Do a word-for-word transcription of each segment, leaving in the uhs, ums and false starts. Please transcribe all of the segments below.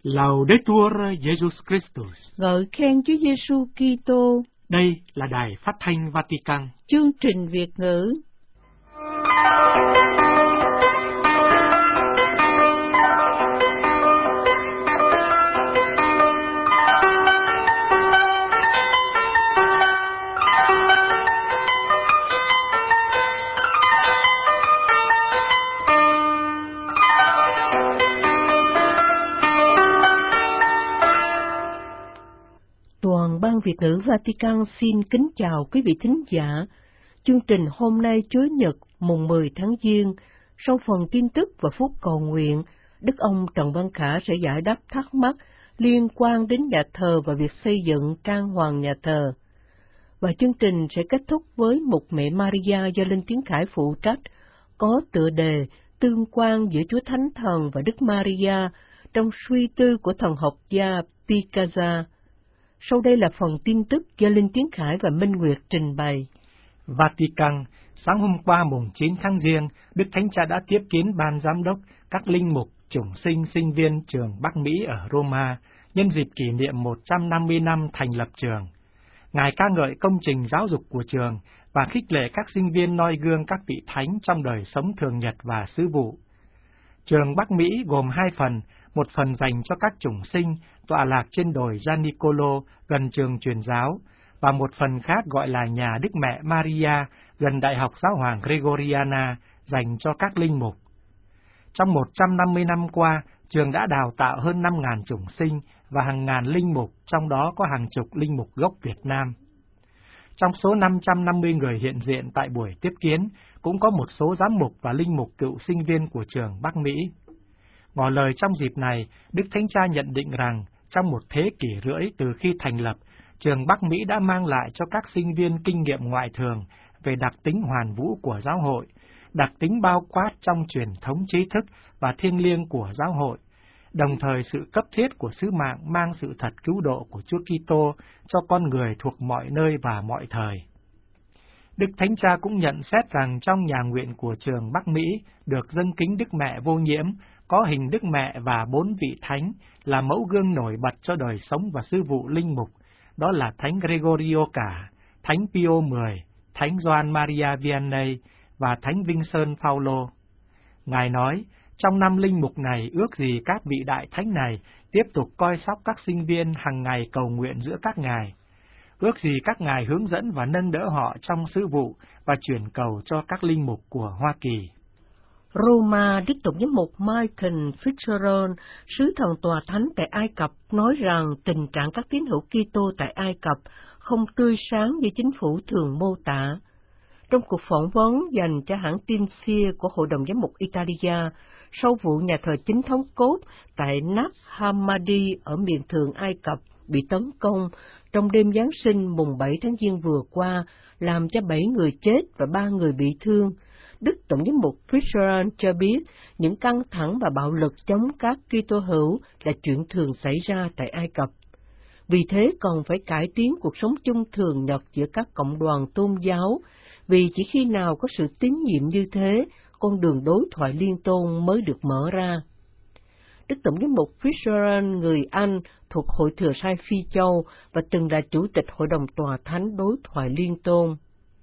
Laudetur Jesus Christus. Ngợi khen Chúa Giêsu Kitô. Đây là Đài Phát thanh Vatican. Chương trình Việt ngữ. Toàn ban Việt ngữ Vatican xin kính chào quý vị thính giả. Chương trình hôm nay Chủ nhật mùng mười tháng Giêng, sau phần tin tức và phút cầu nguyện, Đức ông Trần Văn Khả sẽ giải đáp thắc mắc liên quan đến nhà thờ và việc xây dựng trang hoàng nhà thờ. Và chương trình sẽ kết thúc với Mục Mẹ Maria do Linh Tiến Khải phụ trách, có tựa đề Tương quan giữa Chúa Thánh Thần và Đức Maria trong suy tư của thần học gia Picaza. Sau đây là phần tin tức do Linh Tiến Khải và Minh Nguyệt trình bày. Vatican, sáng hôm qua mùng chín tháng Giêng, Đức Thánh Cha đã tiếp kiến ban giám đốc, các linh mục, chủng sinh, sinh viên trường Bắc Mỹ ở Roma, nhân dịp kỷ niệm một trăm năm mươi năm thành lập trường. Ngài ca ngợi công trình giáo dục của trường và khích lệ các sinh viên noi gương các vị thánh trong đời sống thường nhật và sứ vụ. Trường Bắc Mỹ gồm hai phần, một phần dành cho các chủng sinh tọa lạc trên đồi Gian Nicolo gần trường truyền giáo, và một phần khác gọi là nhà Đức Mẹ Maria gần Đại học Giáo hoàng Gregoriana dành cho các linh mục. Trong một trăm năm mươi năm qua, trường đã đào tạo hơn năm nghìn chủng sinh và hàng ngàn linh mục, trong đó có hàng chục linh mục gốc Việt Nam. Trong số năm trăm năm mươi người hiện diện tại buổi tiếp kiến, cũng có một số giám mục và linh mục cựu sinh viên của trường Bắc Mỹ. Ngỏ lời trong dịp này, Đức Thánh Cha nhận định rằng, trong một thế kỷ rưỡi từ khi thành lập, trường Bắc Mỹ đã mang lại cho các sinh viên kinh nghiệm ngoại thường về đặc tính hoàn vũ của giáo hội, đặc tính bao quát trong truyền thống trí thức và thiêng liêng của giáo hội, đồng thời sự cấp thiết của sứ mạng mang sự thật cứu độ của Chúa Kitô cho con người thuộc mọi nơi và mọi thời. Đức Thánh Cha cũng nhận xét rằng trong nhà nguyện của trường Bắc Mỹ được dâng kính Đức Mẹ vô nhiễm, có hình Đức Mẹ và bốn vị thánh là mẫu gương nổi bật cho đời sống và sứ vụ linh mục, đó là Thánh Gregorio Cả, Thánh Pio mười, Thánh Gioan Maria Vianney và Thánh Vincent Paulo. Ngài nói, trong năm linh mục này ước gì các vị đại thánh này tiếp tục coi sóc các sinh viên hàng ngày cầu nguyện giữa các ngài. Ước gì các ngài hướng dẫn và nâng đỡ họ trong sứ vụ và chuyển cầu cho các linh mục của Hoa Kỳ. Roma, Đức Tổng giám mục Michael Fitzgerald, sứ thần tòa thánh tại Ai Cập, nói rằng tình trạng các tín hữu Kitô tại Ai Cập không tươi sáng như chính phủ thường mô tả. Trong cuộc phỏng vấn dành cho hãng tin xê i a của Hội đồng Giám mục Italia, sau vụ nhà thờ chính thống cốt tại Nag Hammadi ở miền thượng Ai Cập bị tấn công trong đêm Giáng sinh mùng bảy tháng Giêng vừa qua, làm cho bảy người chết và ba người bị thương, Đức Tổng giám mục Fitzgerald cho biết những căng thẳng và bạo lực chống các Kitô hữu là chuyện thường xảy ra tại Ai Cập. Vì thế còn phải cải tiến cuộc sống chung thường nhật giữa các cộng đoàn tôn giáo, vì chỉ khi nào có sự tín nhiệm như thế, con đường đối thoại liên tôn mới được mở ra. Đức Tổng giám mục Fitzgerald, người Anh, thuộc Hội Thừa Sai Phi Châu và từng là Chủ tịch Hội đồng Tòa Thánh Đối thoại Liên tôn.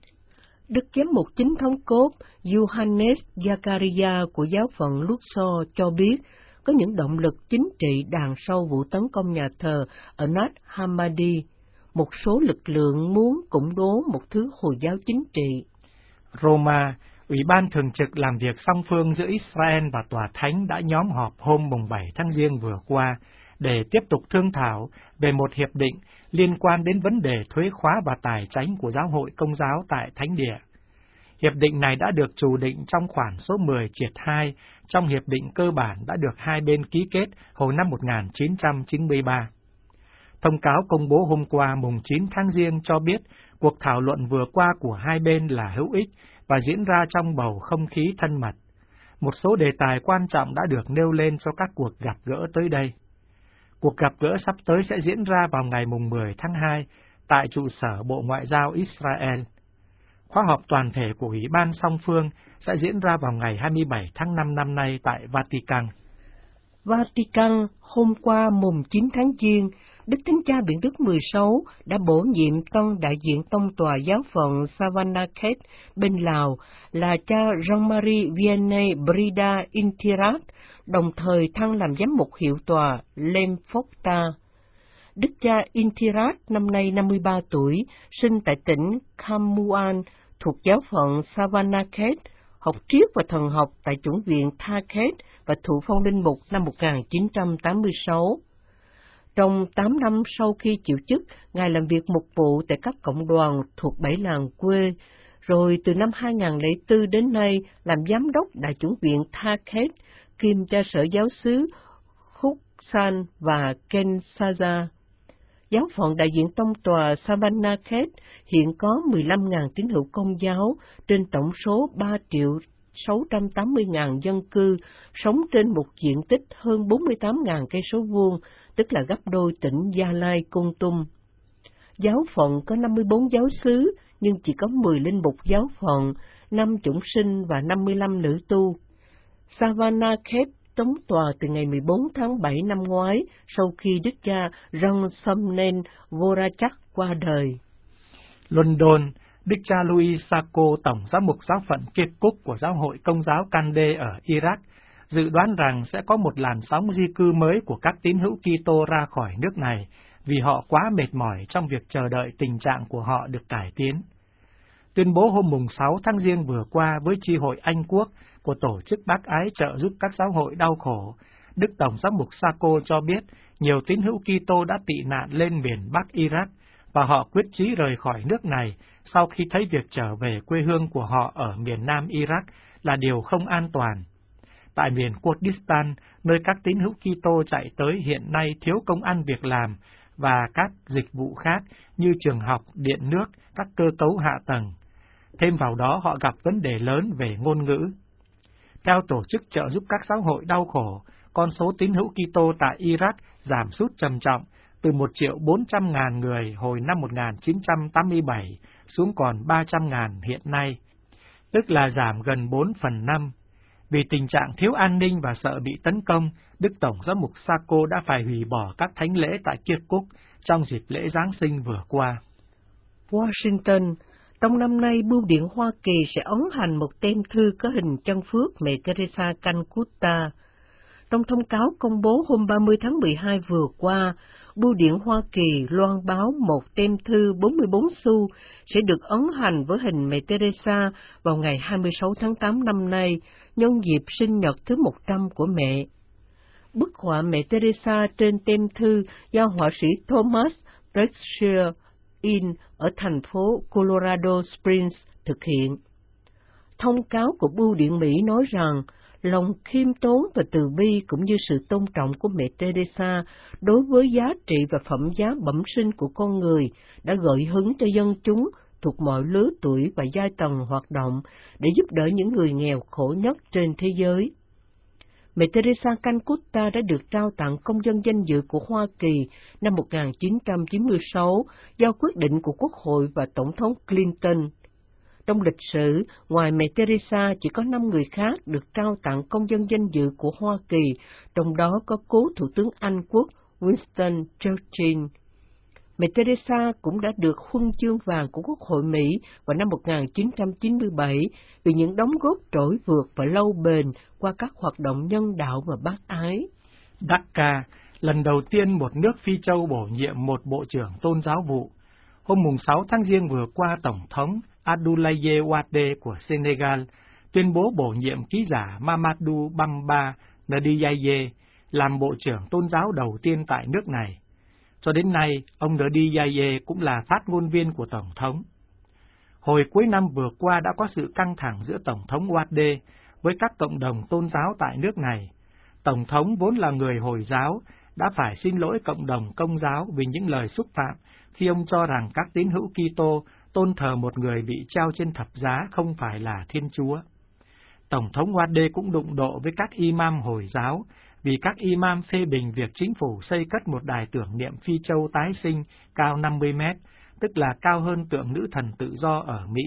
Đức Giám mục chính thống cốt Johannes Zachariah của giáo phận Luxor cho biết có những động lực chính trị đằng sau vụ tấn công nhà thờ ở Nag Hammadi. Một số lực lượng muốn củng cố một thứ Hồi giáo chính trị. Roma, Ủy ban Thường trực làm việc song phương giữa Israel và Tòa Thánh đã nhóm họp hôm mùng bảy tháng Giêng vừa qua để tiếp tục thương thảo về một hiệp định liên quan đến vấn đề thuế khóa và tài chánh của giáo hội Công giáo tại Thánh Địa. Hiệp định này đã được chủ định trong khoản số mười triệt hai trong hiệp định cơ bản đã được hai bên ký kết hồi năm một nghìn chín trăm chín mươi ba. Thông cáo công bố hôm qua mùng chín tháng Giêng cho biết cuộc thảo luận vừa qua của hai bên là hữu ích và diễn ra trong bầu không khí thân mật. Một số đề tài quan trọng đã được nêu lên cho các cuộc gặp gỡ tới đây. Cuộc gặp gỡ sắp tới sẽ diễn ra vào ngày mùng mười tháng hai tại trụ sở Bộ Ngoại giao Israel. Khóa họp toàn thể của Ủy ban song phương sẽ diễn ra vào ngày hai mươi bảy tháng năm năm nay tại Vatican. Vatican hôm qua mùng chín tháng Giêng, Đức Thánh Cha Biển Đức mười sáu đã bổ nhiệm tân đại diện tông tòa giáo phận Savanakhet bên Lào là cha Jean-Marie Vianney Brida Intirat, đồng thời thăng làm giám mục hiệu tòa Lem Phokta. Đức cha Intirat năm nay năm mươi ba tuổi, sinh tại tỉnh Khamuan thuộc giáo phận Savanakhet, học triết và thần học tại chủng viện Tha-Khet và thụ phong linh mục năm một nghìn chín trăm tám mươi sáu. Trong tám năm sau khi chịu chức, Ngài làm việc mục vụ tại các cộng đoàn thuộc bảy làng quê, rồi từ năm hai nghìn lẻ bốn đến nay làm giám đốc đại chủng viện Tha-Khet, kiêm cha sở giáo xứ Khúc-San và Kensaja. Giáo phận đại diện tông tòa Savanakhet hiện có mười lăm nghìn tín hữu Công giáo trên tổng số ba triệu sáu trăm tám mươi nghìn dân cư, sống trên một diện tích hơn bốn mươi tám nghìn cây số vuông, tức là gấp đôi tỉnh Gia Lai Kon Tum. Giáo phận có năm mươi bốn giáo xứ, nhưng chỉ có mười linh mục giáo phận, năm chủng sinh và năm mươi lăm nữ tu. Savanakhet trống tòa từ ngày mười bốn tháng bảy năm ngoái, sau khi đức cha Rang Somnen Vorachak qua đời. London, Đức cha Louis Sako, tổng giám mục giáo phận Kirkuk của giáo hội Công giáo Kande ở Iraq, dự đoán rằng sẽ có một làn sóng di cư mới của các tín hữu Kitô ra khỏi nước này vì họ quá mệt mỏi trong việc chờ đợi tình trạng của họ được cải tiến. Tuyên bố hôm mùng sáu tháng Giêng vừa qua với chi hội Anh Quốc của Tổ chức Bác Ái trợ giúp các giáo hội đau khổ, Đức Tổng giám mục Sako cho biết nhiều tín hữu Kitô đã tị nạn lên miền Bắc Iraq và họ quyết chí rời khỏi nước này sau khi thấy việc trở về quê hương của họ ở miền Nam Iraq là điều không an toàn. Tại miền Kurdistan, nơi các tín hữu Kitô chạy tới hiện nay thiếu công ăn việc làm và các dịch vụ khác như trường học, điện nước, các cơ cấu hạ tầng. Thêm vào đó họ gặp vấn đề lớn về ngôn ngữ. Theo Tổ chức trợ giúp các giáo hội đau khổ, con số tín hữu Kitô tại Iraq giảm sút trầm trọng từ một triệu bốn trăm ngàn người hồi năm một nghìn chín trăm tám mươi bảy xuống còn ba trăm ngàn hiện nay, tức là giảm gần bốn phần năm. Vì tình trạng thiếu an ninh và sợ bị tấn công, Đức Tổng giám mục Sako đã phải hủy bỏ các thánh lễ tại Kirkuk trong dịp lễ Giáng sinh vừa qua. Washington, trong năm nay, Bưu điện Hoa Kỳ sẽ ấn hành một tem thư có hình chân phước Mẹ Teresa Calcutta. Trong thông cáo công bố hôm ba mươi tháng mười hai vừa qua, Bưu điện Hoa Kỳ loan báo một tem thư bốn mươi bốn xu sẽ được ấn hành với hình Mẹ Teresa vào ngày hai mươi sáu tháng tám năm nay, nhân dịp sinh nhật thứ một trăm của mẹ. Bức họa Mẹ Teresa trên tem thư do họa sĩ Thomas Berkshire In ở thành phố Colorado Springs thực hiện. Thông cáo của Bưu điện Mỹ nói rằng lòng khiêm tốn và từ bi cũng như sự tôn trọng của Mẹ Teresa đối với giá trị và phẩm giá bẩm sinh của con người đã gợi hứng cho dân chúng thuộc mọi lứa tuổi và giai tầng hoạt động để giúp đỡ những người nghèo khổ nhất trên thế giới. Mẹ Teresa Calcutta đã được trao tặng công dân danh dự của Hoa Kỳ năm một nghìn chín trăm chín mươi sáu do quyết định của Quốc hội và Tổng thống Clinton. Trong lịch sử, ngoài Mẹ Teresa chỉ có năm người khác được trao tặng công dân danh dự của Hoa Kỳ, trong đó có cố Thủ tướng Anh Quốc Winston Churchill. Mẹ Teresa cũng đã được huân chương vàng của Quốc hội Mỹ vào năm một nghìn chín trăm chín mươi bảy vì những đóng góp trỗi vượt và lâu bền qua các hoạt động nhân đạo và bác ái. Dhaka, lần đầu tiên một nước Phi Châu bổ nhiệm một bộ trưởng tôn giáo vụ. Hôm mùng sáu tháng Giêng vừa qua, Tổng thống Abdoulaye Wade của Senegal tuyên bố bổ nhiệm ký giả Mamadou Bamba Ndiaye làm bộ trưởng tôn giáo đầu tiên tại nước này. Cho đến nay, ông Ndiaye cũng là phát ngôn viên của Tổng thống. Hồi cuối năm vừa qua đã có sự căng thẳng giữa Tổng thống Wade với các cộng đồng tôn giáo tại nước này. Tổng thống vốn là người Hồi giáo đã phải xin lỗi cộng đồng Công giáo vì những lời xúc phạm khi ông cho rằng các tín hữu Kitô tôn thờ một người bị treo trên thập giá không phải là Thiên Chúa. Tổng thống Wade cũng đụng độ với các imam Hồi giáo vì các imam phê bình việc chính phủ xây cất một đài tưởng niệm Phi Châu tái sinh cao năm mươi mét, tức là cao hơn tượng nữ thần tự do ở Mỹ.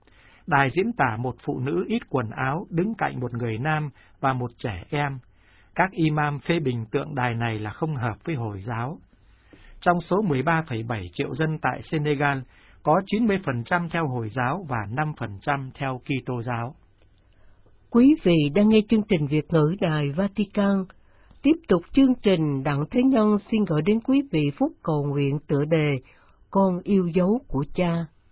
Đài diễn tả một phụ nữ ít quần áo đứng cạnh một người nam và một trẻ em. Các imam phê bình tượng đài này là không hợp với Hồi giáo. Trong số mười ba phẩy bảy triệu dân tại Senegal, có chín mươi phần trăm theo Hồi giáo và năm phần trăm theo Kitô giáo. Quý vị đang nghe chương trình Việt ngữ Đài Vatican. Tiếp tục chương trình, Đặng Thế Nhân xin gửi đến quý vị phút cầu nguyện tựa đề Con yêu dấu của Cha.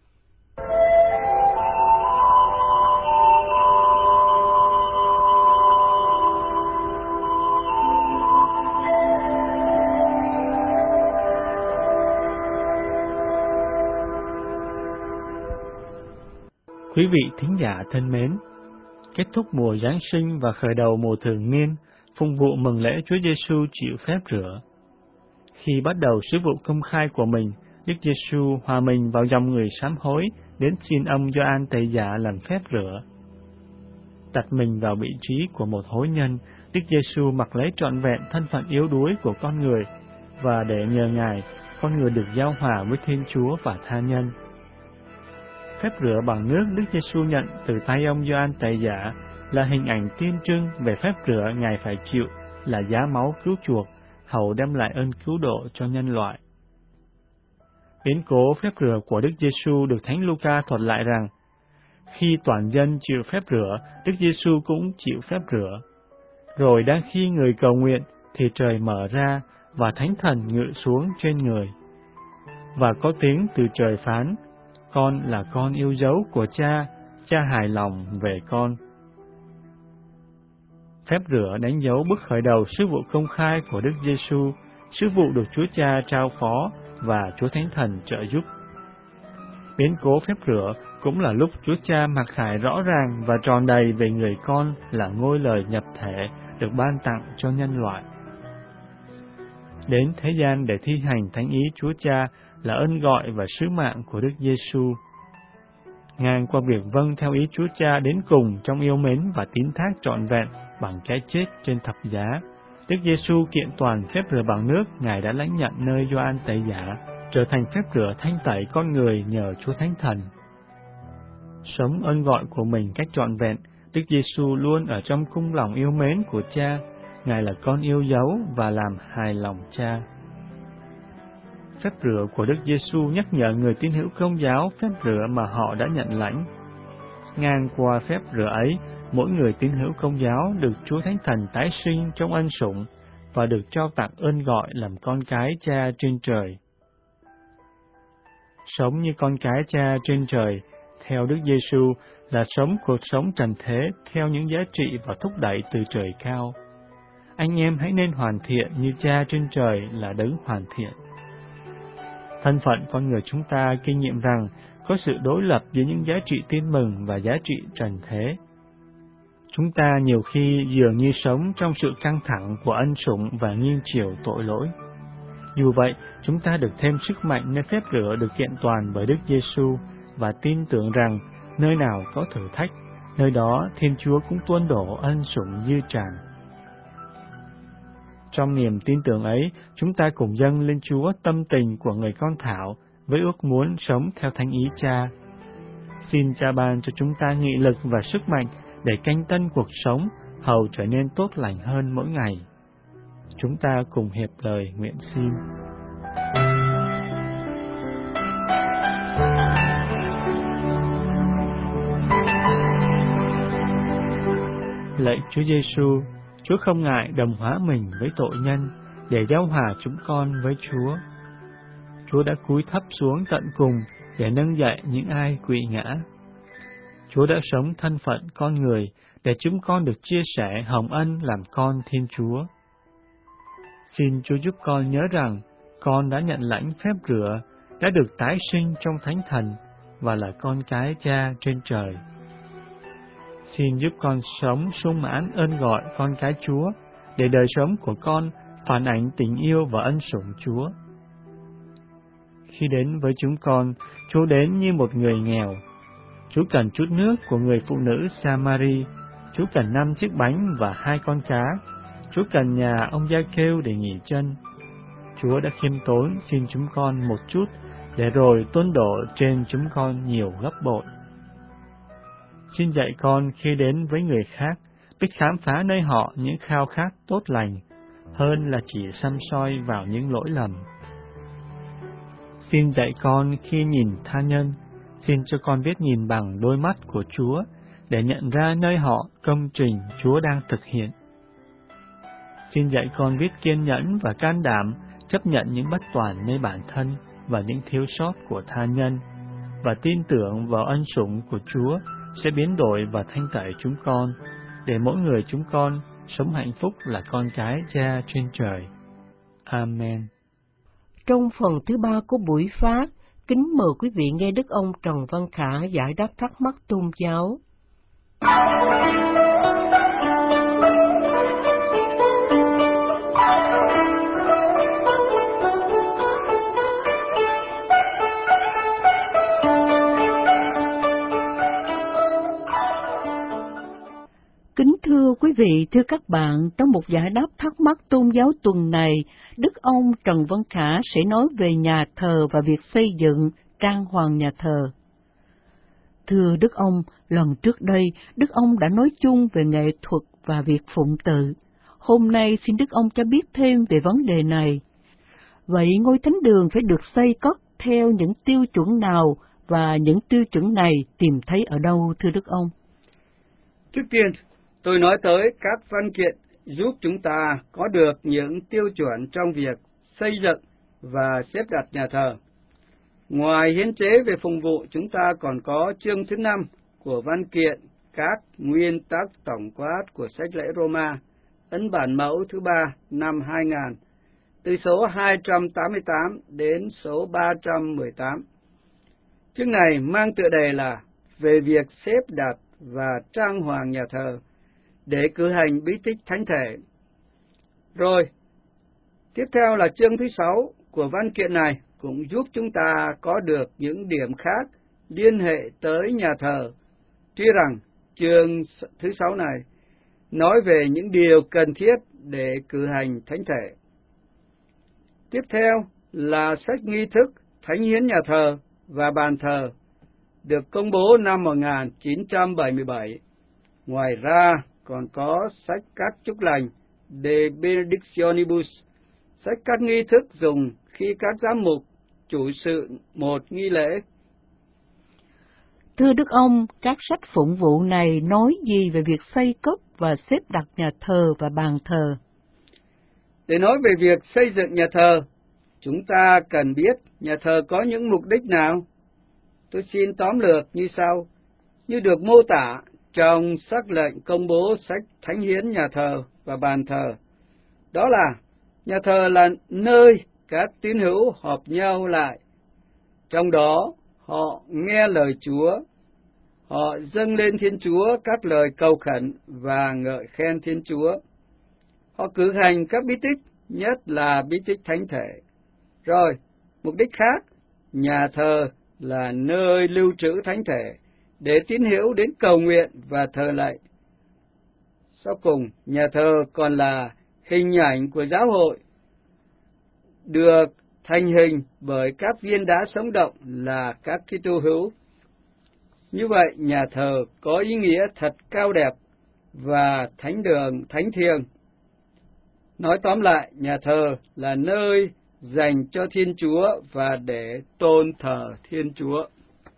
Quý vị thính giả thân mến, kết thúc mùa Giáng sinh và khởi đầu mùa thường niên, phụng vụ mừng lễ Chúa Giêsu chịu phép rửa. Khi bắt đầu sứ vụ công khai của mình, Đức Giêsu hòa mình vào dòng người sám hối đến xin ông Gioan Tẩy Giả làm phép rửa. Đặt mình vào vị trí của một hối nhân, Đức Giêsu mặc lấy trọn vẹn thân phận yếu đuối của con người, và để nhờ Ngài, con người được giao hòa với Thiên Chúa và tha nhân. Phép rửa bằng nước Đức Giêsu nhận từ tay ông Gioan Tẩy Giả là hình ảnh tiên trưng về phép rửa Ngài phải chịu là giá máu cứu chuộc, hầu đem lại ơn cứu độ cho nhân loại. Biến cố phép rửa của Đức Giêsu được Thánh Luca thuật lại rằng, khi toàn dân chịu phép rửa, Đức Giêsu cũng chịu phép rửa. Rồi đang khi người cầu nguyện, thì trời mở ra và Thánh Thần ngự xuống trên người. Và có tiếng từ trời phán, con là con yêu dấu của Cha, Cha hài lòng về con. Phép rửa đánh dấu bước khởi đầu sứ vụ công khai của Đức Giêsu, sứ vụ được Chúa Cha trao phó và Chúa Thánh Thần trợ giúp. Biến cố phép rửa cũng là lúc Chúa Cha mặc khải rõ ràng và tròn đầy về người con là ngôi lời nhập thể được ban tặng cho nhân loại. Đến thế gian để thi hành thánh ý Chúa Cha là ơn gọi và sứ mạng của Đức Giêsu. Ngang qua việc vâng theo ý Chúa Cha đến cùng trong yêu mến và tín thác trọn vẹn bằng cái chết trên thập giá, Đức Giêsu kiện toàn phép rửa bằng nước Ngài đã lãnh nhận nơi Gioan Tẩy Giả, trở thành phép rửa thanh tẩy con người nhờ Chúa Thánh Thần. Sống ơn gọi của mình cách trọn vẹn, Đức Giêsu luôn ở trong cung lòng yêu mến của Cha. Ngài là con yêu dấu và làm hài lòng Cha. Phép rửa của Đức Giêsu nhắc nhở người tín hữu Công giáo phép rửa mà họ đã nhận lãnh. Ngang qua phép rửa ấy, mỗi người tín hữu Công giáo được Chúa Thánh Thần tái sinh trong ân sủng và được trao tặng ơn gọi làm con cái Cha trên trời. Sống như con cái Cha trên trời, theo Đức Giêsu là sống cuộc sống trần thế theo những giá trị và thúc đẩy từ trời cao. Anh em hãy nên hoàn thiện như Cha trên trời là đấng hoàn thiện. Thân phận con người chúng ta kinh nghiệm rằng có sự đối lập giữa những giá trị tin mừng và giá trị trần thế. Chúng ta nhiều khi dường như sống trong sự căng thẳng của ân sủng và nghiêng chiều tội lỗi. Dù vậy, chúng ta được thêm sức mạnh nơi phép rửa được kiện toàn bởi Đức Giêsu và tin tưởng rằng nơi nào có thử thách, nơi đó Thiên Chúa cũng tuôn đổ ân sủng dư tràn. Trong niềm tin tưởng ấy, chúng ta cùng dâng lên Chúa tâm tình của người con thảo với ước muốn sống theo thánh ý Cha. Xin Cha ban cho chúng ta nghị lực và sức mạnh để canh tân cuộc sống, hầu trở nên tốt lành hơn mỗi ngày. Chúng ta cùng hiệp lời nguyện xin. Lạy Chúa Giêsu, Chúa không ngại đồng hóa mình với tội nhân để giao hòa chúng con với Chúa. Chúa đã cúi thấp xuống tận cùng để nâng dậy những ai quỵ ngã. Chúa đã sống thân phận con người để chúng con được chia sẻ hồng ân làm con Thiên Chúa. Xin Chúa giúp con nhớ rằng con đã nhận lãnh phép rửa, đã được tái sinh trong Thánh Thần và là con cái Cha trên trời. Xin giúp con sống sung mãn ơn gọi con cái Chúa, để đời sống của con phản ảnh tình yêu và ân sủng Chúa. Khi đến với chúng con, Chúa đến như một người nghèo. Chúa cần chút nước của người phụ nữ Samari. Chúa cần năm chiếc bánh và hai con cá. Chúa cần nhà ông Gia-kêu để nghỉ chân. Chúa đã khiêm tốn xin chúng con một chút, để rồi tuôn đổ trên chúng con nhiều gấp bội. Xin dạy con khi đến với người khác, biết khám phá nơi họ những khao khát tốt lành, hơn là chỉ săm soi vào những lỗi lầm. Xin dạy con khi nhìn tha nhân, xin cho con biết nhìn bằng đôi mắt của Chúa, để nhận ra nơi họ công trình Chúa đang thực hiện. Xin dạy con biết kiên nhẫn và can đảm, chấp nhận những bất toàn nơi bản thân và những thiếu sót của tha nhân, và tin tưởng vào ân sủng của Chúa sẽ biến đổi và thanh tẩy chúng con, để mỗi người chúng con sống hạnh phúc là con cái Cha trên trời. Amen. Trong phần thứ ba của buổi phát, kính mời quý vị nghe Đức ông Trần Văn Khả giải đáp thắc mắc tôn giáo. Kính thưa quý vị, thưa các bạn, trong một giải đáp thắc mắc tôn giáo tuần này, Đức ông Trần Văn Khả sẽ nói về nhà thờ và việc xây dựng, trang hoàng nhà thờ. Thưa Đức ông, lần trước đây, Đức ông đã nói chung về nghệ thuật và việc phụng tự. Hôm nay xin Đức ông cho biết thêm về vấn đề này. Vậy ngôi thánh đường phải được xây cất theo những tiêu chuẩn nào, và những tiêu chuẩn này tìm thấy ở đâu, thưa Đức ông? Trước tiên, tôi nói tới các văn kiện giúp chúng ta có được những tiêu chuẩn trong việc xây dựng và xếp đặt nhà thờ. Ngoài hiến chế về phụng vụ, chúng ta còn có chương thứ năm của văn kiện các nguyên tắc tổng quát của sách lễ Roma, ấn bản mẫu thứ ba năm hai nghìn, từ số hai trăm tám mươi tám đến số ba trăm mười tám. Chương này mang tựa đề là về việc xếp đặt và trang hoàng nhà thờ để cử hành bí tích thánh thể. Rồi, tiếp theo là chương thứ sáu của văn kiện này cũng giúp chúng ta có được những điểm khác liên hệ tới nhà thờ. Tuy rằng chương thứ sáu này nói về những điều cần thiết để cử hành thánh thể. Tiếp theo là sách nghi thức thánh hiến nhà thờ và bàn thờ, được công bố năm một nghìn chín trăm bảy mươi bảy. Ngoài ra còn có sách các chúc lành De Benedictionibus, sách các nghi thức dùng khi các giám mục chủ sự một nghi lễ. Thưa Đức ông, các sách phụng vụ này nói gì về việc xây cất và xếp đặt nhà thờ và bàn thờ? Để nói về việc xây dựng nhà thờ, chúng ta cần biết nhà thờ có những mục đích nào. Tôi xin tóm lược như sau, như được mô tả trong sắc lệnh công bố sách thánh hiến nhà thờ và bàn thờ. Đó là, nhà thờ là nơi các tín hữu họp nhau lại. Trong đó, họ nghe lời Chúa, họ dâng lên Thiên Chúa các lời cầu khẩn và ngợi khen Thiên Chúa. Họ cử hành các bí tích, nhất là bí tích thánh thể. Rồi, mục đích khác, nhà thờ là nơi lưu trữ thánh thể, để tín hữu đến cầu nguyện và thờ lạy. Sau cùng, nhà thờ còn là hình ảnh của giáo hội, được thành hình bởi các viên đá sống động là các Kitô hữu. Như vậy, nhà thờ có ý nghĩa thật cao đẹp và thánh đường, thánh thiêng. Nói tóm lại, nhà thờ là nơi dành cho Thiên Chúa và để tôn thờ Thiên Chúa.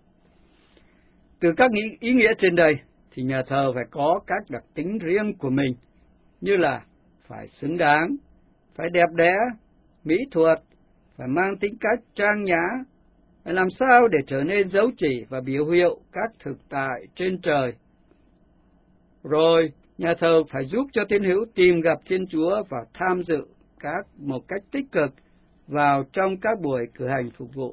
Từ các ý nghĩa trên đây, thì nhà thờ phải có các đặc tính riêng của mình, như là phải xứng đáng, phải đẹp đẽ, mỹ thuật, phải mang tính cách trang nhã, phải làm sao để trở nên dấu chỉ và biểu hiệu các thực tại trên trời. Rồi, nhà thờ phải giúp cho tín hữu tìm gặp Thiên Chúa và tham dự các một cách tích cực vào trong các buổi cử hành phục vụ.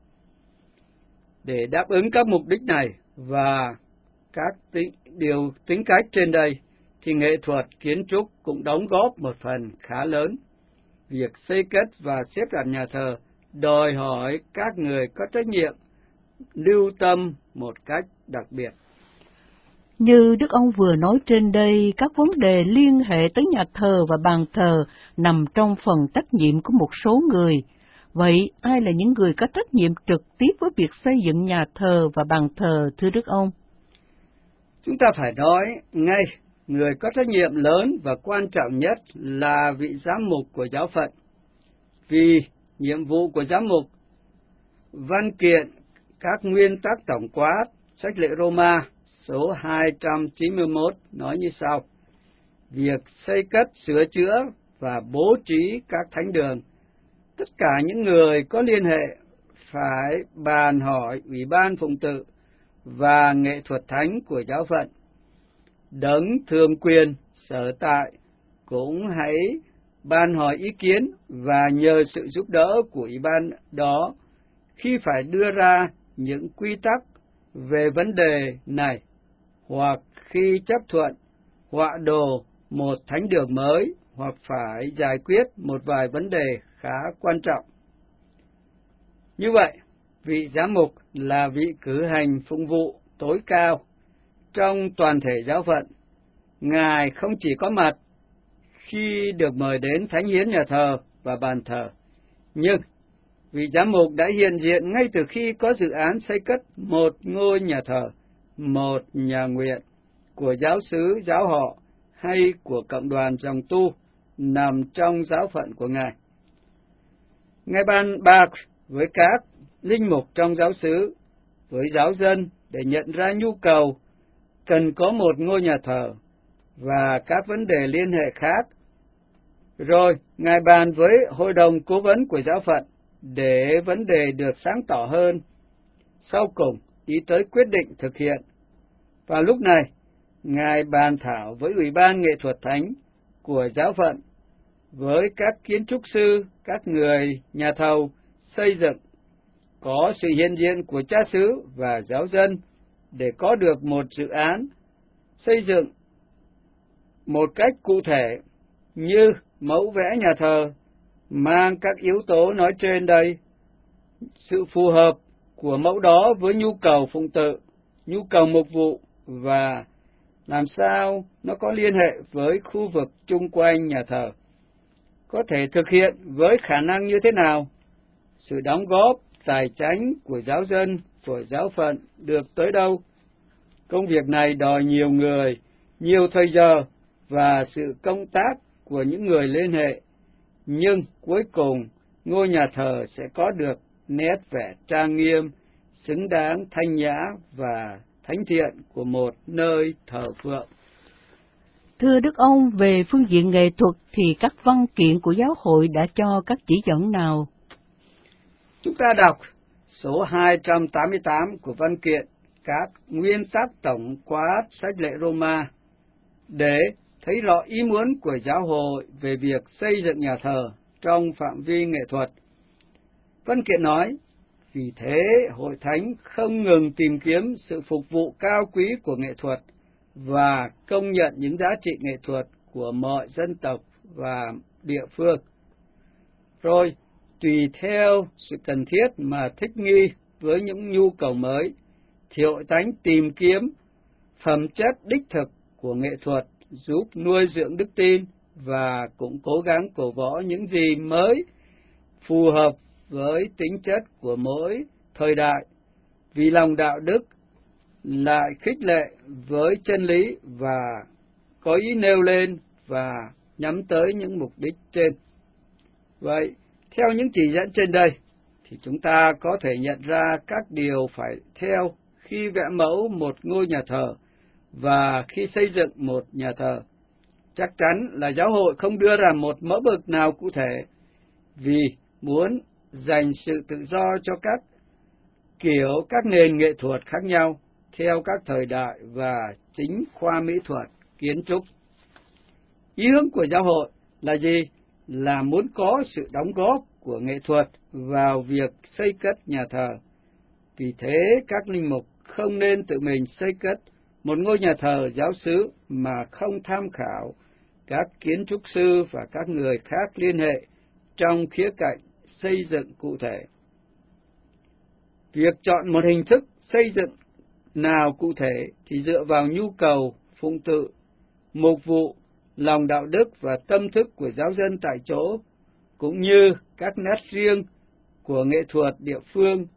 Để đáp ứng các mục đích này và các tính, điều tính cách trên đây, thì nghệ thuật kiến trúc cũng đóng góp một phần khá lớn. Việc xây cất và xếp đặt nhà thờ đòi hỏi các người có trách nhiệm lưu tâm một cách đặc biệt. Như Đức ông vừa nói trên đây, các vấn đề liên hệ tới nhà thờ và bàn thờ nằm trong phần trách nhiệm của một số người. Vậy, ai là những người có trách nhiệm trực tiếp với việc xây dựng nhà thờ và bàn thờ, thưa Đức ông? Chúng ta phải nói ngay người có trách nhiệm lớn và quan trọng nhất là vị giám mục của giáo phận. Vì nhiệm vụ của giám mục, văn kiện các nguyên tắc tổng quát sách lệ Roma số hai trăm chín mươi mốt nói như sau: việc xây cất, sửa chữa và bố trí các thánh đường, tất cả những người có liên hệ phải bàn hỏi Ủy ban phụng tự và nghệ thuật thánh của giáo phận. Đấng thường quyền sở tại cũng hãy ban hỏi ý kiến và nhờ sự giúp đỡ của Ủy ban đó khi phải đưa ra những quy tắc về vấn đề này, hoặc khi chấp thuận họa đồ một thánh đường mới, hoặc phải giải quyết một vài vấn đề khá quan trọng. Như vậy, vị giám mục là vị cử hành phụng vụ tối cao trong toàn thể giáo phận. Ngài không chỉ có mặt khi được mời đến thánh hiến nhà thờ và bàn thờ, nhưng vị giám mục đã hiện diện ngay từ khi có dự án xây cất một ngôi nhà thờ, một nhà nguyện của giáo xứ, giáo họ hay của cộng đoàn dòng tu nằm trong giáo phận của Ngài. Ngài bàn bạc với các linh mục trong giáo xứ, với giáo dân để nhận ra nhu cầu cần có một ngôi nhà thờ và các vấn đề liên hệ khác. Rồi, Ngài bàn với hội đồng cố vấn của giáo phận để vấn đề được sáng tỏ hơn. Sau cùng, đi tới quyết định thực hiện. Vào lúc này, Ngài bàn thảo với Ủy ban nghệ thuật thánh của giáo phận, với các kiến trúc sư, các người nhà thầu xây dựng, có sự hiện diện của cha xứ và giáo dân để có được một dự án xây dựng một cách cụ thể như mẫu vẽ nhà thờ mang các yếu tố nói trên đây, sự phù hợp của mẫu đó với nhu cầu phụng tự, nhu cầu mục vụ và làm sao nó có liên hệ với khu vực chung quanh nhà thờ, có thể thực hiện với khả năng như thế nào, sự đóng góp tài chánh của giáo dân, của giáo phận được tới đâu. Công việc này đòi nhiều người, nhiều thời giờ và sự công tác của những người liên hệ, nhưng cuối cùng ngôi nhà thờ sẽ có được nét vẻ trang nghiêm, xứng đáng thanh nhã và thánh thiện của một nơi thờ phượng. Thưa Đức ông, về phương diện nghệ thuật thì các văn kiện của giáo hội đã cho các chỉ dẫn nào? Chúng ta đọc số hai trăm tám mươi tám của văn kiện các nguyên tắc tổng quát sách lệ Roma để thấy rõ ý muốn của giáo hội về việc xây dựng nhà thờ trong phạm vi nghệ thuật. Văn kiện nói, vì thế hội thánh không ngừng tìm kiếm sự phục vụ cao quý của nghệ thuật và công nhận những giá trị nghệ thuật của mọi dân tộc và địa phương. Rồi, tùy theo sự cần thiết mà thích nghi với những nhu cầu mới, thì hội thánh tìm kiếm phẩm chất đích thực của nghệ thuật giúp nuôi dưỡng đức tin và cũng cố gắng cổ võ những gì mới phù hợp với tính chất của mỗi thời đại, vì lòng đạo đức lại khích lệ với chân lý và có ý nêu lên và nhắm tới những mục đích trên. Vậy, theo những chỉ dẫn trên đây, thì chúng ta có thể nhận ra các điều phải theo khi vẽ mẫu một ngôi nhà thờ và khi xây dựng một nhà thờ. Chắc chắn là giáo hội không đưa ra một mẫu mực nào cụ thể, vì muốn dành sự tự do cho các kiểu, các nền nghệ thuật khác nhau theo các thời đại và chính khoa mỹ thuật, kiến trúc. Ý hướng của giáo hội là gì? Là muốn có sự đóng góp của nghệ thuật vào việc xây cất nhà thờ. Vì thế, các linh mục không nên tự mình xây cất một ngôi nhà thờ giáo xứ mà không tham khảo các kiến trúc sư và các người khác liên hệ trong khía cạnh xây dựng cụ thể. Việc chọn một hình thức xây dựng nào cụ thể thì dựa vào nhu cầu phụng tự, mục vụ, lòng đạo đức và tâm thức của giáo dân tại chỗ, cũng như các nét riêng của nghệ thuật địa phương.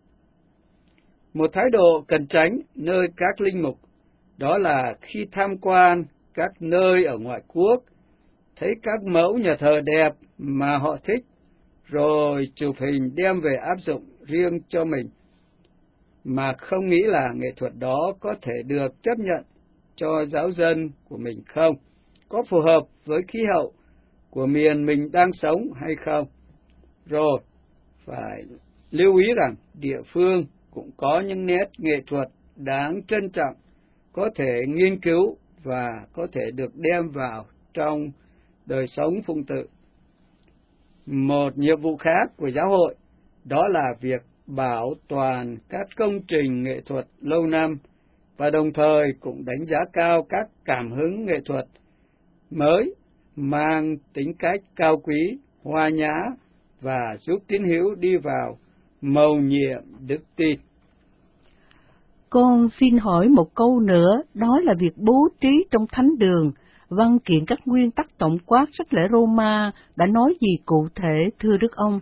Một thái độ cần tránh nơi các linh mục đó là khi tham quan các nơi ở ngoại quốc, thấy các mẫu nhà thờ đẹp mà họ thích, rồi chụp hình đem về áp dụng riêng cho mình, mà không nghĩ là nghệ thuật đó có thể được chấp nhận cho giáo dân của mình không, có phù hợp với khí hậu của miền mình đang sống hay không. Rồi, phải lưu ý rằng địa phương cũng có những nét nghệ thuật đáng trân trọng, có thể nghiên cứu và có thể được đem vào trong đời sống phụng tự. Một nhiệm vụ khác của giáo hội đó là việc bảo toàn các công trình nghệ thuật lâu năm và đồng thời cũng đánh giá cao các cảm hứng nghệ thuật mới mang tính cách cao quý, hoa nhã và giúp tín hữu đi vào mầu nhiệm đức tin. Con xin hỏi một câu nữa, đó là việc bố trí trong thánh đường. Văn kiện các nguyên tắc tổng quát sách lễ Roma đã nói gì cụ thể, thưa Đức ông?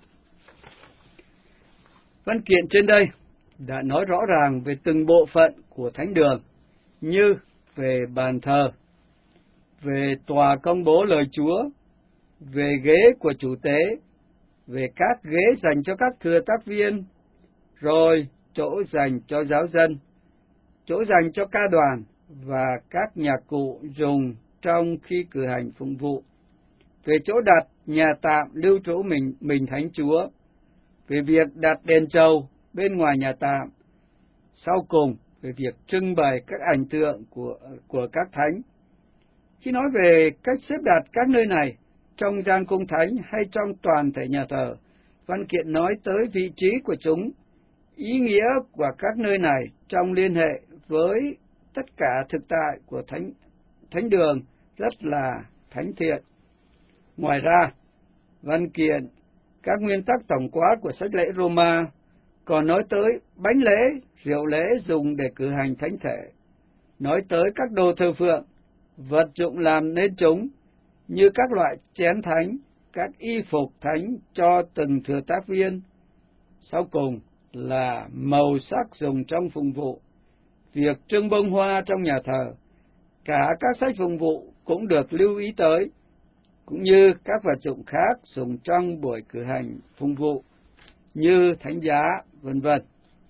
Văn kiện trên đây đã nói rõ ràng về từng bộ phận của thánh đường, như về bàn thờ, về tòa công bố lời Chúa, về ghế của chủ tế, về các ghế dành cho các thừa tác viên, rồi chỗ dành cho giáo dân, chỗ dành cho ca đoàn và các nhạc cụ dùng trong khi cử hành phụng vụ, về chỗ đặt nhà tạm lưu trú mình mình thánh Chúa, về việc đặt đèn trầu bên ngoài nhà tạm, sau cùng về việc trưng bày các ảnh tượng của của các thánh. Khi nói về cách xếp đặt các nơi này trong gian cung thánh hay trong toàn thể nhà thờ, văn kiện nói tới vị trí của chúng, ý nghĩa của các nơi này trong liên hệ với tất cả thực tại của thánh thánh đường rất là thánh thiện. Ngoài ra, văn kiện các nguyên tắc tổng quát của sách lễ Roma còn nói tới bánh lễ, rượu lễ dùng để cử hành thánh thể, nói tới các đồ thờ phượng, vật dụng làm nên chúng, như các loại chén thánh, các y phục thánh cho từng thừa tác viên. Sau cùng là màu sắc dùng trong phụng vụ, việc trưng bông hoa trong nhà thờ, cả các sách phụng vụ cũng được lưu ý tới, cũng như các vật dụng khác dùng trong buổi cử hành phụng vụ, như thánh giá, vân vân.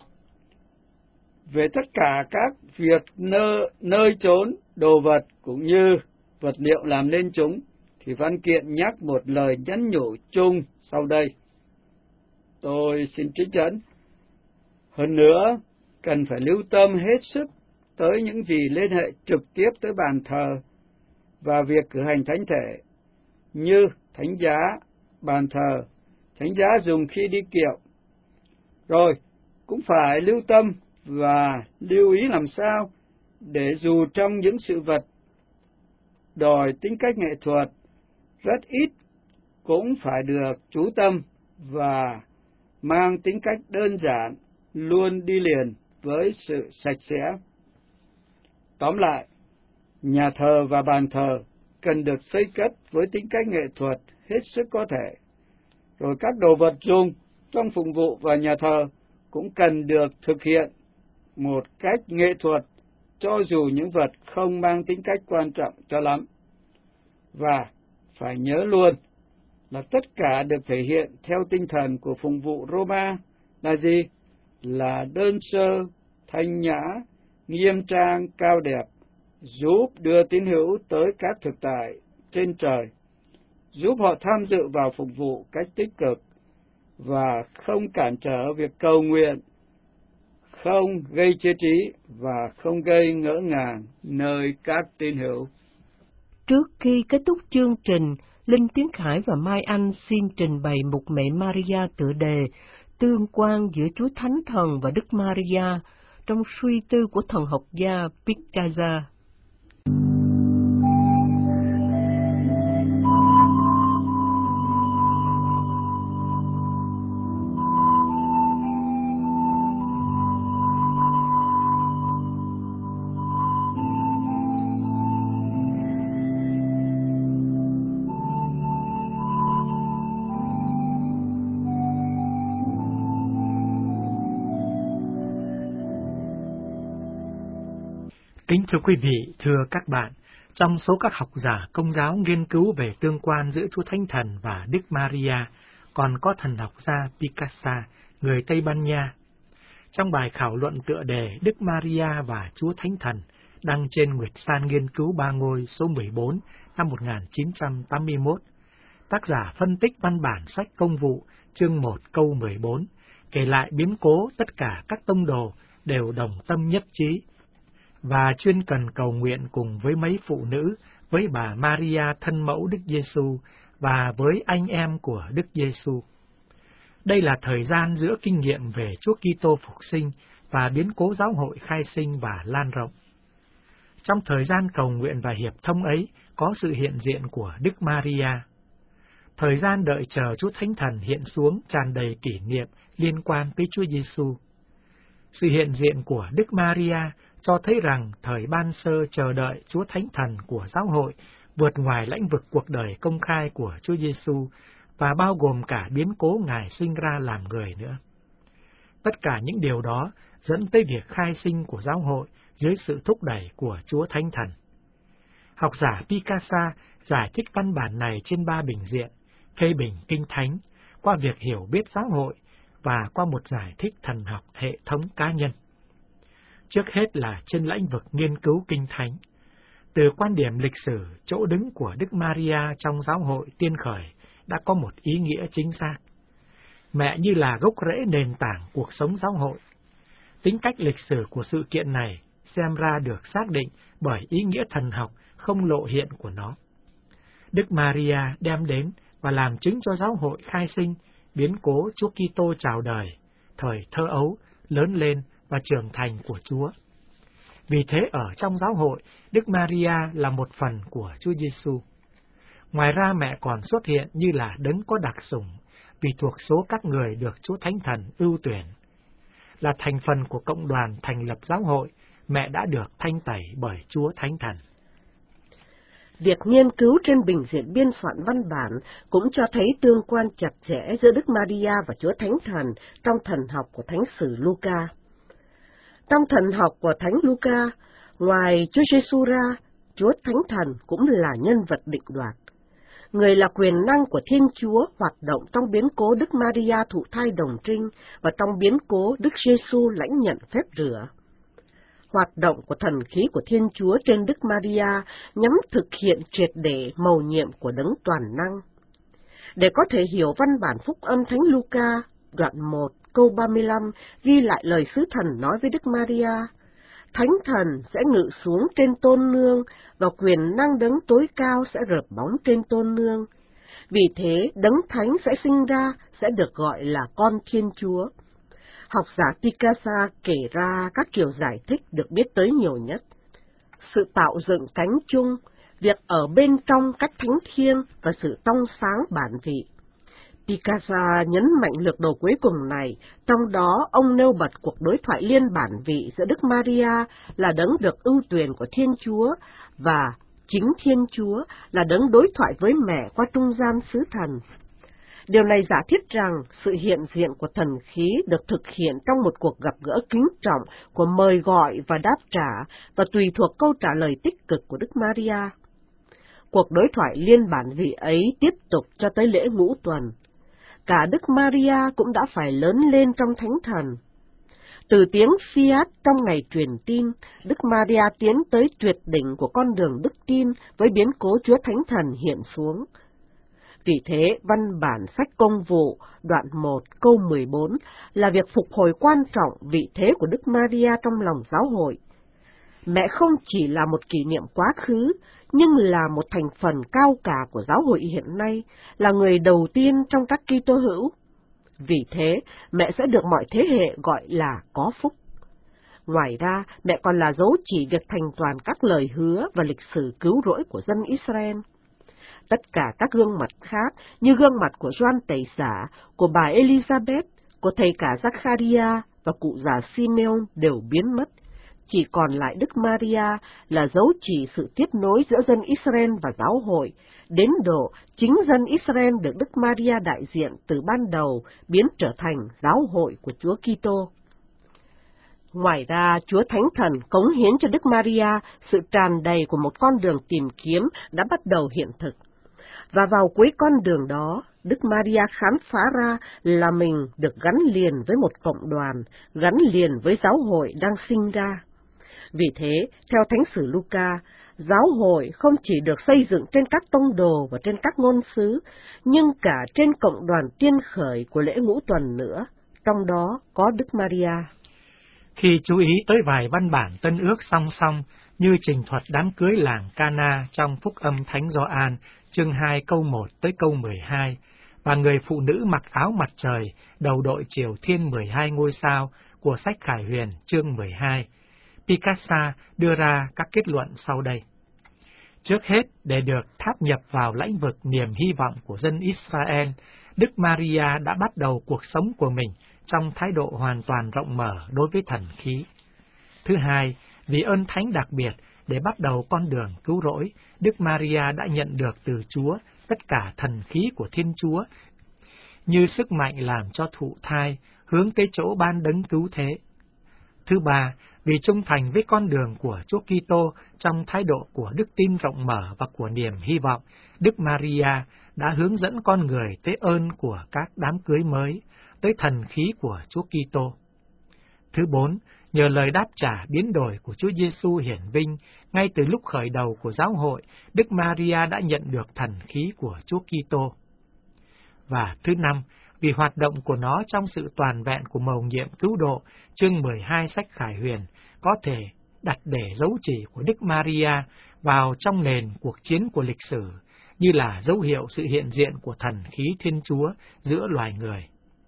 Về tất cả các việc nơi, nơi chốn, đồ vật cũng như vật liệu làm nên chúng, thì văn kiện nhắc một lời nhắn nhủ chung sau đây. Tôi xin trích dẫn. Hơn nữa, cần phải lưu tâm hết sức tới những gì liên hệ trực tiếp tới bàn thờ và việc cử hành thánh thể, như thánh giá, bàn thờ, thánh giá dùng khi đi kiệu. Rồi, cũng phải lưu tâm và lưu ý làm sao để dù trong những sự vật đòi tính cách nghệ thuật rất ít, cũng phải được chú tâm và mang tính cách đơn giản, luôn đi liền với sự sạch sẽ. Tóm lại, nhà thờ và bàn thờ cần được xây cất với tính cách nghệ thuật hết sức có thể. Rồi các đồ vật dùng trong phụng vụ và nhà thờ cũng cần được thực hiện một cách nghệ thuật, cho dù những vật không mang tính cách quan trọng cho lắm. Và phải nhớ luôn là tất cả được thể hiện theo tinh thần của phụng vụ Roma là gì? Là đơn sơ, thanh nhã, nghiêm trang, cao đẹp, giúp đưa tín hữu tới các thực tại trên trời, giúp họ tham dự vào phục vụ cách tích cực và không cản trở việc cầu nguyện, không gây chia trí và không gây ngỡ ngàng nơi các tín hữu. Trước khi kết thúc chương trình, Linh Tiến Khải và Mai Anh xin trình bày mục Mẹ Maria tựa đề Tương quan giữa Chúa Thánh Thần và Đức Maria trong suy tư của thần học gia Picaza. Kính thưa quý vị, thưa các bạn, Trong số các học giả Công giáo nghiên cứu về tương quan giữa Chúa Thánh Thần và Đức Maria, còn có thần học gia Picasa, người Tây Ban Nha. Trong bài khảo luận tựa đề Đức Maria và Chúa Thánh Thần, đăng trên Nguyệt San Nghiên cứu Ba Ngôi số mười bốn năm một nghìn chín trăm tám mươi mốt, tác giả phân tích văn bản sách Công vụ, chương một câu mười bốn, kể lại biến cố tất cả các tông đồ đều đồng tâm nhất trí, và chuyên cần cầu nguyện cùng với mấy phụ nữ, với bà Maria thân mẫu Đức Giêsu và với anh em của Đức Giêsu. Đây là thời gian giữa kinh nghiệm về Chúa Kitô phục sinh và biến cố giáo hội khai sinh và lan rộng. Trong thời gian cầu nguyện và hiệp thông ấy có sự hiện diện của Đức Maria. Thời gian đợi chờ Chúa Thánh Thần hiện xuống tràn đầy kỷ niệm liên quan tới Chúa Giêsu. Sự hiện diện của Đức Maria cho thấy rằng thời ban sơ chờ đợi Chúa Thánh Thần của giáo hội vượt ngoài lãnh vực cuộc đời công khai của Chúa Giêsu và bao gồm cả biến cố Ngài sinh ra làm người nữa. Tất cả những điều đó dẫn tới việc khai sinh của giáo hội dưới sự thúc đẩy của Chúa Thánh Thần. Học giả Picasa giải thích văn bản này trên ba bình diện, phê bình Kinh Thánh, qua việc hiểu biết giáo hội và qua một giải thích thần học hệ thống cá nhân. Trước hết là trên lĩnh vực nghiên cứu Kinh Thánh. Từ quan điểm lịch sử, chỗ đứng của Đức Maria trong giáo hội tiên khởi đã có một ý nghĩa chính xác. Mẹ như là gốc rễ nền tảng cuộc sống giáo hội. Tính cách lịch sử của sự kiện này xem ra được xác định bởi ý nghĩa thần học không lộ hiện của nó. Đức Maria đem đến và làm chứng cho giáo hội khai sinh, biến cố Chúa Kitô chào đời, thời thơ ấu, lớn lên và trưởng thành của Chúa. Vì thế ở trong giáo hội, Đức Maria là một phần của Chúa Giêsu. Ngoài ra mẹ còn xuất hiện như là đấng có đặc sủng, vì thuộc số các người được Chúa Thánh Thần ưu tuyển. Là thành phần của cộng đoàn thành lập giáo hội, mẹ đã được thanh tẩy bởi Chúa Thánh Thần. Việc nghiên cứu trên bình diện biên soạn văn bản cũng cho thấy tương quan chặt chẽ giữa Đức Maria và Chúa Thánh Thần trong thần học của Thánh sử Luca. Trong thần học của Thánh Luca, ngoài Chúa Giêsu ra, Chúa Thánh Thần cũng là nhân vật định đoạt. Người là quyền năng của Thiên Chúa hoạt động trong biến cố Đức Maria thụ thai đồng trinh và trong biến cố Đức Giêsu lãnh nhận phép rửa. Hoạt động của thần khí của Thiên Chúa trên Đức Maria nhằm thực hiện triệt để mầu nhiệm của đấng toàn năng. Để có thể hiểu văn bản phúc âm Thánh Luca, đoạn một, câu ba mươi lăm, ghi lại lời sứ thần nói với Đức Maria: Thánh Thần sẽ ngự xuống trên tôn nương, và quyền năng đấng tối cao sẽ rợp bóng trên tôn nương. Vì thế, đấng thánh sẽ sinh ra, sẽ được gọi là con Thiên Chúa. Học giả Picasa kể ra các kiểu giải thích được biết tới nhiều nhất. Sự tạo dựng cánh chung, việc ở bên trong cách thánh thiêng và sự trong sáng bản vị. Picasa nhấn mạnh lược đồ cuối cùng này, trong đó ông nêu bật cuộc đối thoại liên bản vị giữa Đức Maria là đấng được ưu tuyển của Thiên Chúa và chính Thiên Chúa là đấng đối thoại với mẹ qua trung gian sứ thần. Điều này giả thiết rằng sự hiện diện của thần khí được thực hiện trong một cuộc gặp gỡ kính trọng của mời gọi và đáp trả và tùy thuộc câu trả lời tích cực của Đức Maria. Cuộc đối thoại liên bản vị ấy tiếp tục cho tới lễ ngũ tuần. Cả Đức Maria cũng đã phải lớn lên trong Thánh Thần. Từ tiếng Fiat trong ngày truyền tin, Đức Maria tiến tới tuyệt đỉnh của con đường đức tin với biến cố Chúa Thánh Thần hiện xuống. Vì thế, văn bản sách Công vụ, đoạn một, câu mười bốn, là việc phục hồi quan trọng vị thế của Đức Maria trong lòng giáo hội. Mẹ không chỉ là một kỷ niệm quá khứ, nhưng là một thành phần cao cả của giáo hội hiện nay, là người đầu tiên trong các Kitô hữu. Vì thế, mẹ sẽ được mọi thế hệ gọi là có phúc. Ngoài ra, mẹ còn là dấu chỉ việc thành toàn các lời hứa và lịch sử cứu rỗi của dân Israel. Tất cả các gương mặt khác, như gương mặt của Gioan Tẩy Xả, của bà Elizabeth, của thầy cả Zacharia và cụ già Simeon đều biến mất. Chỉ còn lại Đức Maria là dấu chỉ sự tiếp nối giữa dân Israel và giáo hội, đến độ chính dân Israel được Đức Maria đại diện từ ban đầu biến trở thành giáo hội của Chúa Kitô. Ngoài ra, Chúa Thánh Thần cống hiến cho Đức Maria sự tràn đầy của một con đường tìm kiếm đã bắt đầu hiện thực. Và vào cuối con đường đó, Đức Maria khám phá ra là mình được gắn liền với một cộng đoàn, gắn liền với giáo hội đang sinh ra. Vì thế, theo Thánh sử Luca, giáo hội không chỉ được xây dựng trên các tông đồ và trên các ngôn sứ, nhưng cả trên cộng đoàn tiên khởi của lễ ngũ tuần nữa, trong đó có Đức Maria. Khi chú ý tới vài văn bản Tân Ước song song như trình thuật đám cưới làng Cana trong Phúc âm Thánh Gioan chương hai câu một tới câu mười hai, và người phụ nữ mặc áo mặt trời đầu đội chiều thiên mười hai ngôi sao của sách Khải Huyền chương mười hai, Picasso đưa ra các kết luận sau đây. Trước hết, để được tháp nhập vào lãnh vực niềm hy vọng của dân Israel, Đức Maria đã bắt đầu cuộc sống của mình trong thái độ hoàn toàn rộng mở đối với thần khí. Thứ hai, vì ơn thánh đặc biệt để bắt đầu con đường cứu rỗi, Đức Maria đã nhận được từ Chúa tất cả thần khí của Thiên Chúa, như sức mạnh làm cho thụ thai, hướng tới chỗ ban đấng cứu thế. Thứ ba, vì trung thành với con đường của Chúa Kitô trong thái độ của đức tin rộng mở và của niềm hy vọng, Đức Maria đã hướng dẫn con người tới ơn của các đám cưới mới, tới thần khí của Chúa Kitô. Thứ bốn, nhờ lời đáp trả biến đổi của Chúa Giêsu hiển vinh, ngay từ lúc khởi đầu của giáo hội, Đức Maria đã nhận được thần khí của Chúa Kitô. Và thứ năm, vì hoạt động của nó trong sự toàn vẹn của mầu nhiệm cứu độ, chương mười hai sách Khải Huyền, có thể đặt để dấu chỉ của Đức Maria vào trong nền cuộc chiến của lịch sử, như là dấu hiệu sự hiện diện của thần khí Thiên Chúa giữa loài người.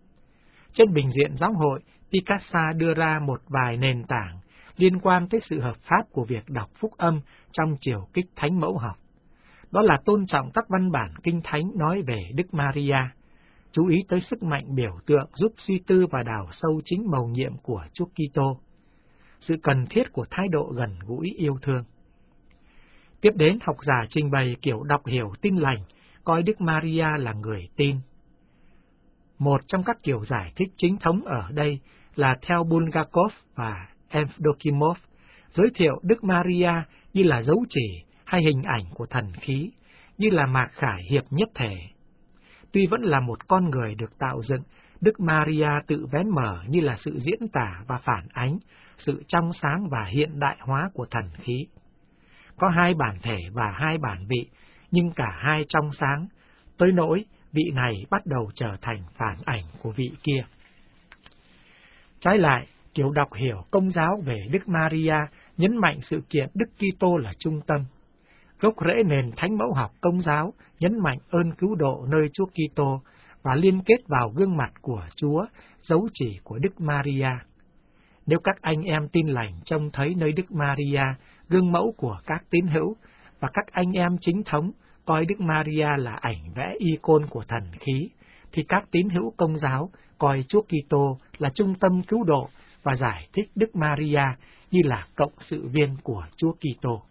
Trên bình diện giáo hội, Picasso đưa ra một vài nền tảng liên quan tới sự hợp pháp của việc đọc phúc âm trong chiều kích thánh mẫu học. Đó là tôn trọng các văn bản kinh thánh nói về Đức Maria, chú ý tới sức mạnh biểu tượng giúp suy tư và đào sâu chính mầu nhiệm của Chúa Kitô, sự cần thiết của thái độ gần gũi yêu thương. Tiếp đến, học giả trình bày kiểu đọc hiểu tin lành, coi Đức Maria là người tin. Một trong các kiểu giải thích chính thống ở đây là theo Bulgakov và Evdokimov, giới thiệu Đức Maria như là dấu chỉ hay hình ảnh của thần khí, như là mạc khải hiệp nhất thể. Tuy vẫn là một con người được tạo dựng, Đức Maria tự vén mở như là sự diễn tả và phản ánh, sự trong sáng và hiện đại hóa của thần khí. Có hai bản thể và hai bản vị, nhưng cả hai trong sáng, tới nỗi vị này bắt đầu trở thành phản ảnh của vị kia. Trái lại, kiểu đọc hiểu Công giáo về Đức Maria nhấn mạnh sự kiện Đức Kitô là trung tâm. Gốc rễ nền thánh mẫu học Công giáo nhấn mạnh ơn cứu độ nơi Chúa Kitô và liên kết vào gương mặt của Chúa, dấu chỉ của Đức Maria. Nếu các anh em tin lành trông thấy nơi Đức Maria gương mẫu của các tín hữu, và các anh em chính thống coi Đức Maria là ảnh vẽ icon của thần khí, thì các tín hữu Công giáo coi Chúa Kitô là trung tâm cứu độ và giải thích Đức Maria như là cộng sự viên của Chúa Kitô.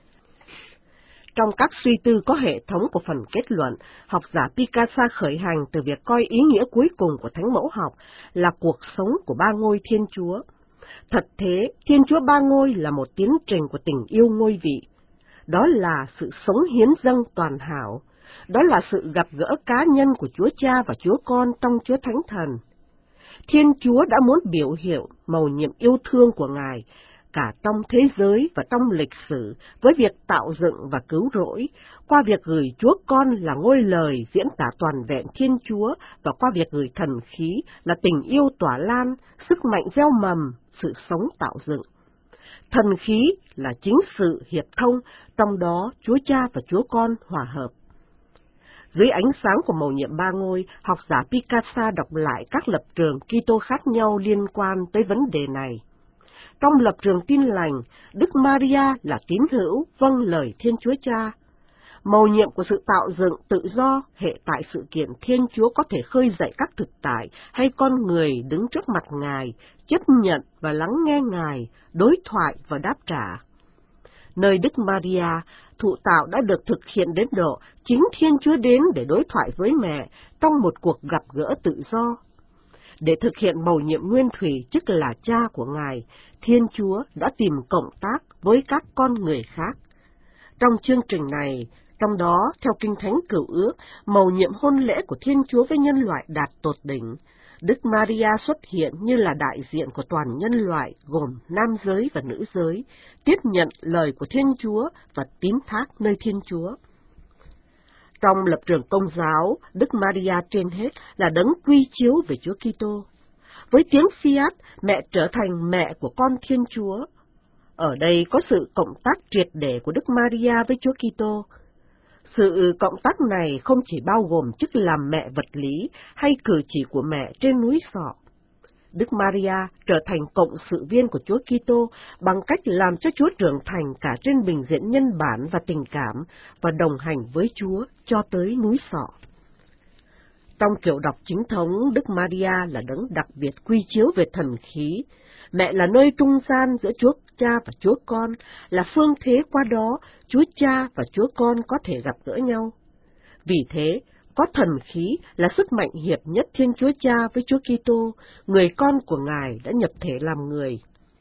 Trong các suy tư có hệ thống của phần kết luận, học giả Picasso khởi hành từ việc coi ý nghĩa cuối cùng của Thánh Mẫu học là cuộc sống của ba ngôi Thiên Chúa. Thật thế, Thiên Chúa ba ngôi là một tiến trình của tình yêu ngôi vị. Đó là sự sống hiến dâng toàn hảo. Đó là sự gặp gỡ cá nhân của Chúa Cha và Chúa Con trong Chúa Thánh Thần. Thiên Chúa đã muốn biểu hiện mầu nhiệm yêu thương của Ngài, cả trong thế giới và trong lịch sử, với việc tạo dựng và cứu rỗi, qua việc gửi Chúa Con là ngôi lời diễn tả toàn vẹn Thiên Chúa, và qua việc gửi thần khí là tình yêu tỏa lan, sức mạnh gieo mầm, sự sống tạo dựng. Thần khí là chính sự hiệp thông, trong đó Chúa Cha và Chúa Con hòa hợp. Dưới ánh sáng của mầu nhiệm ba ngôi, học giả Picasso đọc lại các lập trường Kitô khác nhau liên quan tới vấn đề này. Trong lập trường tin lành, Đức Maria là tín hữu vâng lời Thiên Chúa Cha. Mầu nhiệm của sự tạo dựng tự do hệ tại sự kiện Thiên Chúa có thể khơi dậy các thực tại hay con người đứng trước mặt Ngài, chấp nhận và lắng nghe Ngài, đối thoại và đáp trả. Nơi Đức Maria, thụ tạo đã được thực hiện đến độ chính Thiên Chúa đến để đối thoại với mẹ trong một cuộc gặp gỡ tự do. Để thực hiện mầu nhiệm nguyên thủy, tức là Cha của Ngài, Thiên Chúa đã tìm cộng tác với các con người khác. Trong chương trình này, trong đó, theo Kinh Thánh Cựu Ước, mầu nhiệm hôn lễ của Thiên Chúa với nhân loại đạt tột đỉnh. Đức Maria xuất hiện như là đại diện của toàn nhân loại, gồm nam giới và nữ giới, tiếp nhận lời của Thiên Chúa và tín thác nơi Thiên Chúa. Trong lập trường Công giáo, Đức Maria trên hết là đấng quy chiếu về Chúa Kitô. Với tiếng Fiat, mẹ trở thành mẹ của con Thiên Chúa. Ở đây có sự cộng tác triệt để của Đức Maria với Chúa Kitô. Sự cộng tác này không chỉ bao gồm chức làm mẹ vật lý hay cử chỉ của mẹ trên núi Sọ. Đức Maria trở thành cộng sự viên của Chúa Kitô bằng cách làm cho Chúa trưởng thành cả trên bình diện nhân bản và tình cảm và đồng hành với Chúa cho tới núi Sọ. Trong kiểu đọc chính thống, Đức Maria là đấng đặc biệt quy chiếu về thần khí. Mẹ là nơi trung gian giữa Chúa Cha và Chúa Con, là phương thế qua đó Chúa Cha và Chúa Con có thể gặp gỡ nhau. Vì thế, có thần khí là sức mạnh hiệp nhất Thiên Chúa Cha với Chúa Kitô, người con của Ngài đã nhập thể làm người.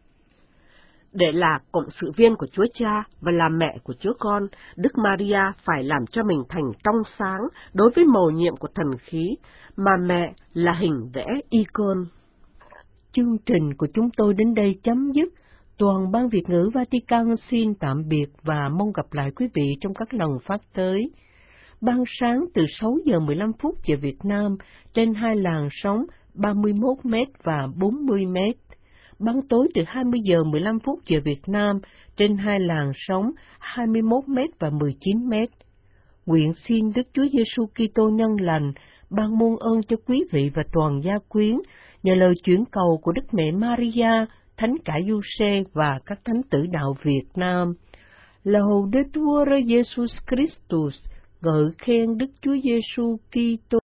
Để là cộng sự viên của Chúa Cha và là mẹ của Chúa Con, Đức Maria phải làm cho mình thành trong sáng đối với mầu nhiệm của thần khí, mà mẹ là hình vẽ icon. Chương trình của chúng tôi đến đây chấm dứt. Toàn ban Việt ngữ Vatican xin tạm biệt và mong gặp lại quý vị trong các lần phát tới. Ban sáng từ sáu giờ mười lăm phút giờ Việt Nam trên hai làn sóng ba mươi mốt mét và bốn mươi mét. Ban tối từ hai mươi giờ mười lăm phút giờ Việt Nam trên hai làn sóng hai mươi mốt mét và mười chín mét. Nguyện xin Đức Chúa Giêsu Kitô nhân lành ban muôn ơn cho quý vị và toàn gia quyến nhờ lời chuyển cầu của Đức Mẹ Maria, Thánh Cả Giuse và các thánh tử đạo Việt Nam. Laudetur Jesus Christus, ngợi khen Đức Chúa Giêsu Kitô.